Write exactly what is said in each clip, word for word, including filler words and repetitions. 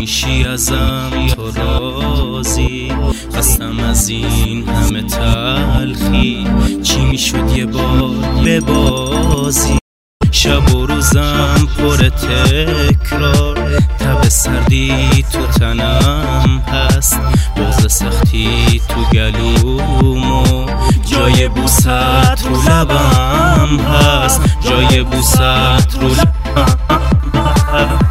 میشی ازم تو رازی، خستم از این همه تلخی، چی میشد یه بار ببازی. شب و روزم پر تکرار، تب سردی تو تنم هست، بغض سختی تو گلومو، جای بوست رو لبم هست، جای بوست رو لبم هست.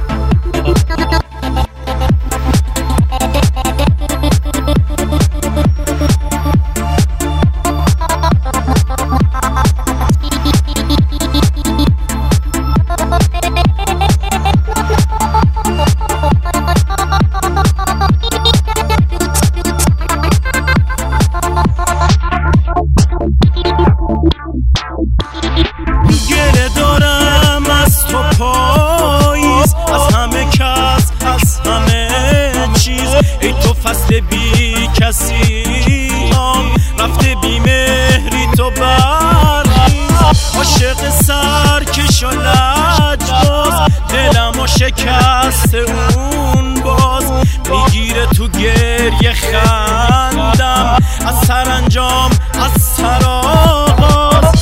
گله دارم از تو پاییز، از همه کس، از همه چیز. ای تو فصل بی کسی هم رفته بی مهری تو برخیز. عاشق سرکش و لجباز، دلم و شکست اون باز. میگیره تو گریه خندم، از سرانجام از سرآغاز.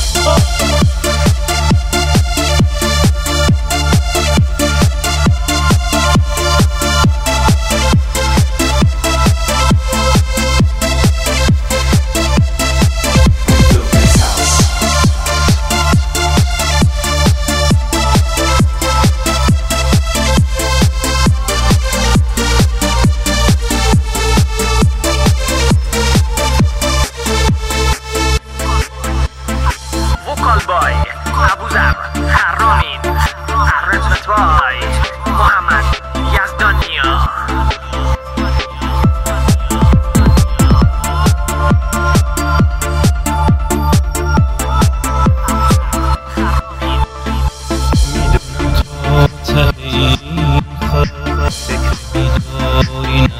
بای ابوذر حرامین رجبت بای محمد یزدانیا. میدونم تا ته این کار فکر بیداری